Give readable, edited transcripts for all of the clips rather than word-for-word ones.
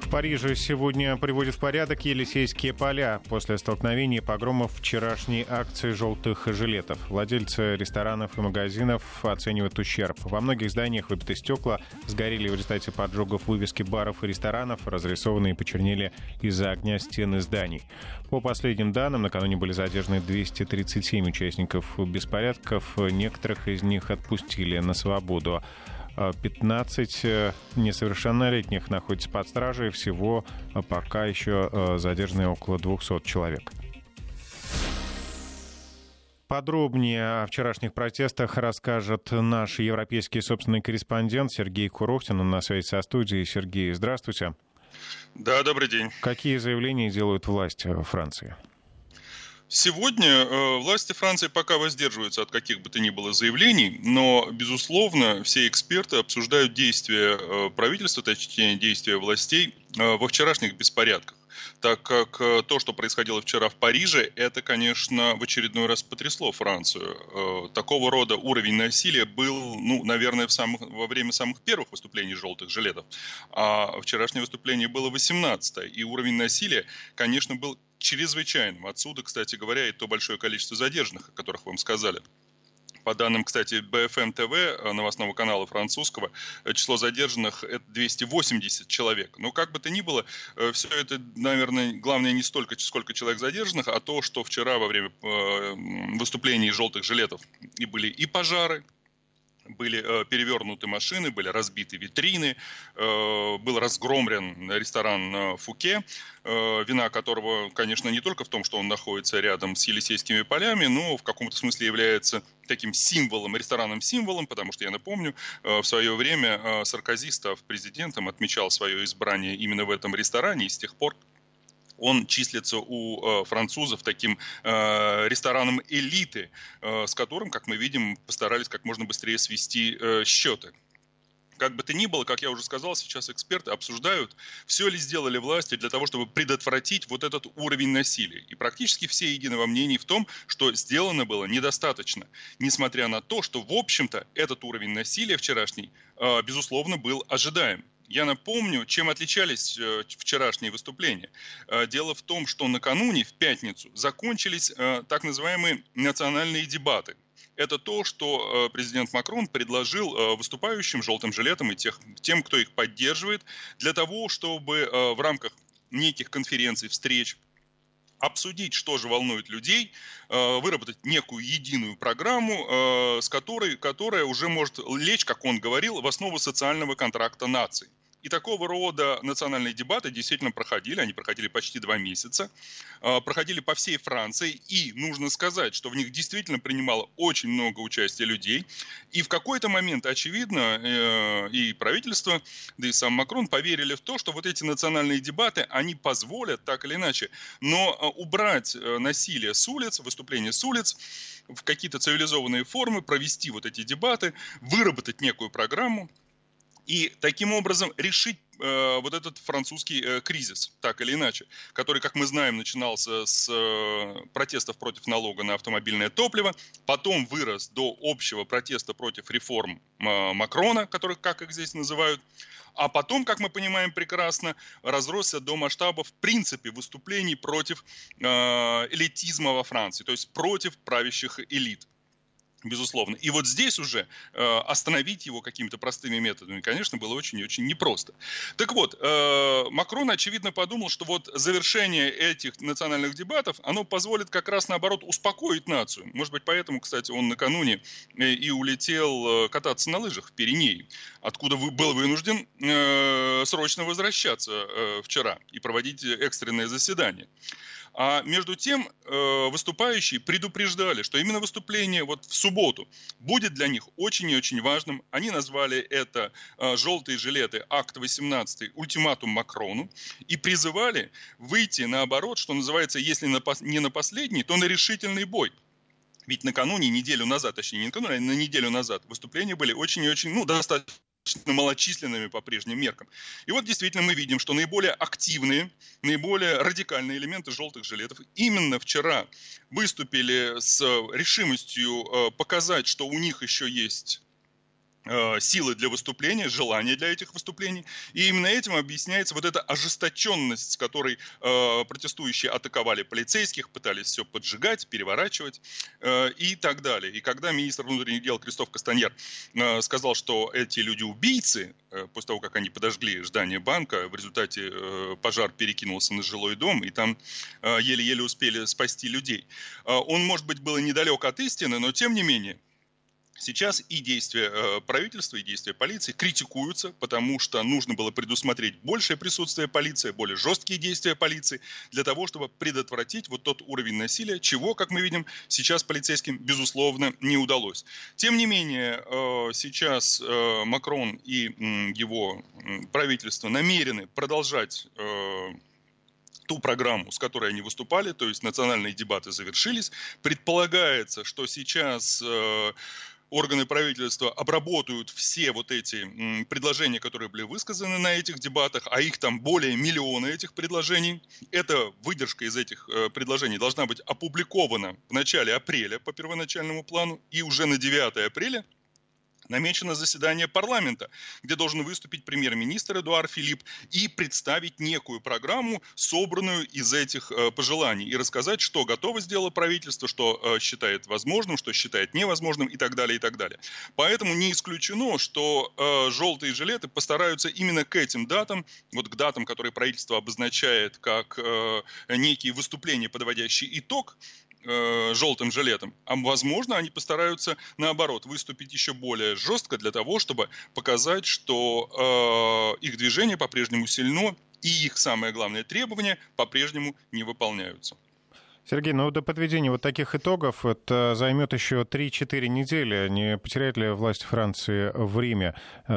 В Париже сегодня приводят в порядок Елисейские поля после столкновений и погромов вчерашней акции «желтых жилетов». Владельцы ресторанов и магазинов оценивают ущерб. Во многих зданиях выбиты стекла, сгорели в результате поджогов вывески баров и ресторанов, разрисованные и почернели из-за огня стены зданий. По последним данным, накануне были задержаны 237 участников беспорядков. Некоторых из них отпустили на свободу. 15 несовершеннолетних находятся под стражей. Всего пока еще задержаны около 200 человек. Подробнее о вчерашних протестах расскажет наш европейский собственный корреспондент Сергей Курохтин. Он на связи со студией. Сергей, здравствуйте. Да, добрый день. Какие заявления делают власти Франции? Сегодня власти Франции пока воздерживаются от каких бы то ни было заявлений, но, безусловно, все эксперты обсуждают действия правительства, точнее, действия властей во вчерашних беспорядках. Так как то, что происходило вчера в Париже, это, конечно, в очередной раз потрясло Францию. Такого рода уровень насилия был, наверное, во время самых первых выступлений «желтых жилетов». А вчерашнее выступление было 18-е. И уровень насилия, конечно, был чрезвычайным. Отсюда, кстати говоря, и то большое количество задержанных, о которых вам сказали. По данным, кстати, БФМ ТВ, новостного канала французского, число задержанных – это 280 человек. Но как бы то ни было, все это, наверное, главное не столько, сколько человек задержанных, а то, что вчера во время выступлений «желтых жилетов» и были и пожары, были перевернуты машины, были разбиты витрины, был разгромлен ресторан «Фуке», вина которого, конечно, не только в том, что он находится рядом с Елисейскими полями, но в каком-то смысле является таким символом, ресторанным символом, потому что, я напомню, в свое время Саркози, став президентом, отмечал свое избрание именно в этом ресторане, и с тех пор он числится у французов таким рестораном элиты, с которым, как мы видим, постарались как можно быстрее свести счеты. Как бы то ни было, как я уже сказал, сейчас эксперты обсуждают, все ли сделали власти для того, чтобы предотвратить вот этот уровень насилия. И практически все едины во мнении в том, что сделано было недостаточно. Несмотря на то, что, в общем-то, этот уровень насилия вчерашний, безусловно, был ожидаем. Я напомню, чем отличались вчерашние выступления. Дело в том, что накануне, в пятницу, закончились так называемые национальные дебаты. Это то, что президент Макрон предложил выступающим желтым жилетам и тем, кто их поддерживает, для того, чтобы в рамках неких конференций, встреч, обсудить, что же волнует людей, выработать некую единую программу, которая уже может лечь, как он говорил, в основу социального контракта наций. И такого рода национальные дебаты действительно проходили, они проходили почти 2 месяца, проходили по всей Франции, и нужно сказать, что в них действительно принимало очень много участия людей, и в какой-то момент, очевидно, и правительство, да и сам Макрон поверили в то, что вот эти национальные дебаты, они позволят, так или иначе, но убрать насилие с улиц, выступления с улиц, в какие-то цивилизованные формы, провести вот эти дебаты, выработать некую программу, и таким образом решить вот этот французский кризис, так или иначе, который, как мы знаем, начинался с протестов против налога на автомобильное топливо, потом вырос до общего протеста против реформ Макрона, которых, как их здесь называют, а потом, как мы понимаем прекрасно, разросся до масштабов в принципе выступлений против элитизма во Франции, то есть против правящих элит. Безусловно. И вот здесь уже остановить его какими-то простыми методами, конечно, было очень и очень непросто. Так вот, Макрон, очевидно, подумал, что вот завершение этих национальных дебатов, оно позволит как раз, наоборот, успокоить нацию. Может быть, поэтому, кстати, он накануне и улетел кататься на лыжах в Пиренеи, откуда был вынужден срочно возвращаться вчера и проводить экстренное заседание. А между тем выступающие предупреждали, что именно выступление вот в субботу будет для них очень и очень важным. Они назвали это «желтые жилеты», акт 18, ультиматум Макрону, и призывали выйти наоборот, что называется, если не на последний, то на решительный бой. Ведь накануне, неделю назад, точнее не накануне, а на неделю назад выступления были очень и очень, достаточно малочисленными по прежним меркам. И вот действительно мы видим, что наиболее активные, наиболее радикальные элементы желтых жилетов именно вчера выступили с решимостью показать, что у них еще есть силы для выступления, желание для этих выступлений. И именно этим объясняется вот эта ожесточенность, с которой протестующие атаковали полицейских, пытались все поджигать, переворачивать и так далее. И когда министр внутренних дел Кристоф Кастаньер сказал, что эти люди убийцы, после того, как они подожгли здание банка, в результате пожар перекинулся на жилой дом, и там еле-еле успели спасти людей. Он, может быть, был недалек от истины, но тем не менее, сейчас и действия правительства, и действия полиции критикуются, потому что нужно было предусмотреть большее присутствие полиции, более жесткие действия полиции для того, чтобы предотвратить вот тот уровень насилия, чего, как мы видим, сейчас полицейским, безусловно, не удалось. Тем не менее, сейчас Макрон и его правительство намерены продолжать ту программу, с которой они выступали, то есть национальные дебаты завершились. Предполагается, что сейчас органы правительства обработают все вот эти предложения, которые были высказаны на этих дебатах, а их там более миллиона этих предложений. Эта выдержка из этих предложений должна быть опубликована в начале апреля по первоначальному плану, и уже на 9 апреля намечено заседание парламента, где должен выступить премьер-министр Эдуард Филипп и представить некую программу, собранную из этих пожеланий, и рассказать, что готово сделало правительство, что считает возможным, что считает невозможным и так далее, и так далее. Поэтому не исключено, что желтые жилеты постараются именно к этим датам, вот к датам, которые правительство обозначает как некие выступления, подводящие итог желтым жилетом, а возможно они постараются наоборот выступить еще более жестко для того, чтобы показать, что их движение по-прежнему сильно и их самое главное требования по-прежнему не выполняются. Сергей, ну до подведения вот таких итогов это займет еще 3-4 недели. Не потеряет ли власть Франции время?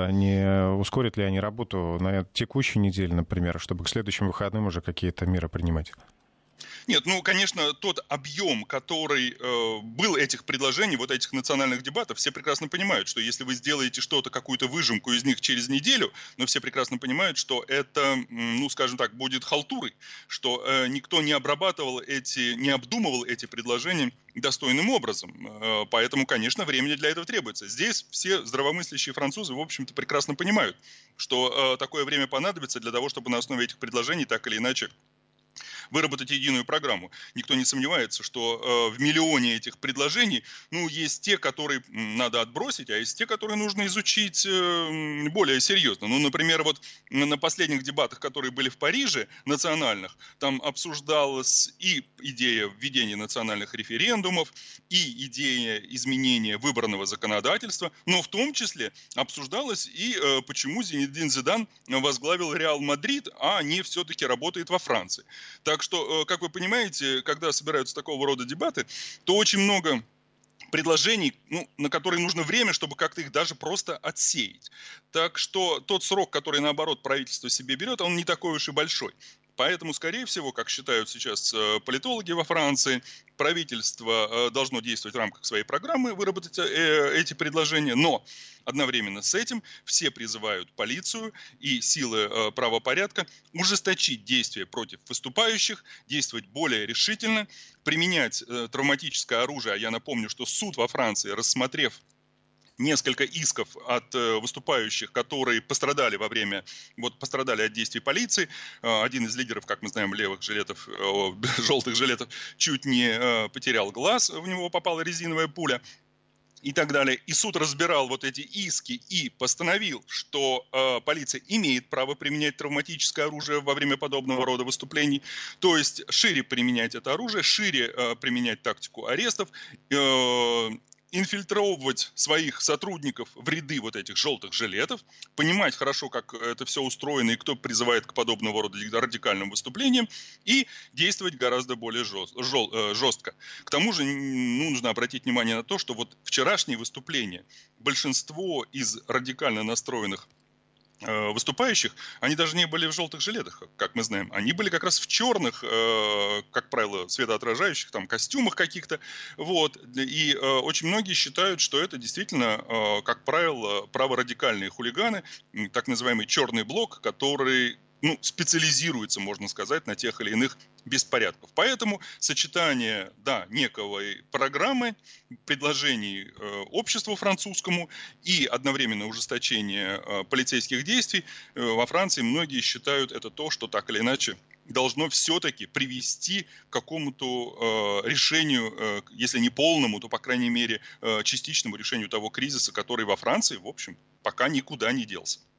Не ускорит ли они работу на текущей неделе, например, чтобы к следующим выходным уже какие-то меры принимать? Нет, ну, конечно, тот объем, который был этих предложений, вот этих национальных дебатов, все прекрасно понимают, что если вы сделаете что-то, какую-то выжимку из них через неделю, но все прекрасно понимают, что это, ну, скажем так, будет халтурой, что никто не обрабатывал не обдумывал эти предложения достойным образом. Поэтому, конечно, времени для этого требуется. Здесь все здравомыслящие французы, в общем-то, прекрасно понимают, что такое время понадобится для того, чтобы на основе этих предложений так или иначе выработать единую программу. Никто не сомневается, что в миллионе этих предложений, ну, есть те, которые надо отбросить, а есть те, которые нужно изучить более серьезно. Ну, например, вот на последних дебатах, которые были в Париже, национальных, там обсуждалась и идея введения национальных референдумов, и идея изменения выборного законодательства, но в том числе обсуждалось и почему Зинедин Зидан возглавил Реал Мадрид, а не все-таки работает во Франции. Так что, как вы понимаете, когда собираются такого рода дебаты, то очень много предложений, ну, на которые нужно время, чтобы как-то их даже просто отсеять. Так что тот срок, который, наоборот, правительство себе берет, он не такой уж и большой. Поэтому, скорее всего, как считают сейчас политологи во Франции, правительство должно действовать в рамках своей программы, выработать эти предложения, но одновременно с этим все призывают полицию и силы правопорядка ужесточить действия против выступающих, действовать более решительно, применять травматическое оружие. А я напомню, что суд во Франции, рассмотрев несколько исков от выступающих, которые пострадали пострадали от действий полиции. Один из лидеров, как мы знаем, левых жилетов, желтых жилетов, чуть не потерял глаз, в него попала резиновая пуля. И так далее. И суд разбирал вот эти иски и постановил, что полиция имеет право применять травматическое оружие во время подобного рода выступлений. То есть шире применять это оружие, шире применять тактику арестов, инфильтровывать своих сотрудников в ряды вот этих желтых жилетов, понимать хорошо, как это все устроено и кто призывает к подобного рода радикальным выступлениям, и действовать гораздо более жестко. К тому же нужно обратить внимание на то, что вот вчерашние выступления, большинство из радикально настроенных выступающих, они даже не были в желтых жилетах, как мы знаем. Они были как раз в черных, как правило, светоотражающих, там, костюмах каких-то. Вот. И очень многие считают, что это действительно, как правило, праворадикальные хулиганы, так называемый черный блок, который специализируется, можно сказать, на тех или иных беспорядках. Поэтому сочетание, некой программы, предложений обществу французскому и одновременно ужесточение полицейских действий во Франции многие считают это то, что так или иначе должно все-таки привести к какому-то решению, если не полному, то, по крайней мере, частичному решению того кризиса, который во Франции, в общем, пока никуда не делся.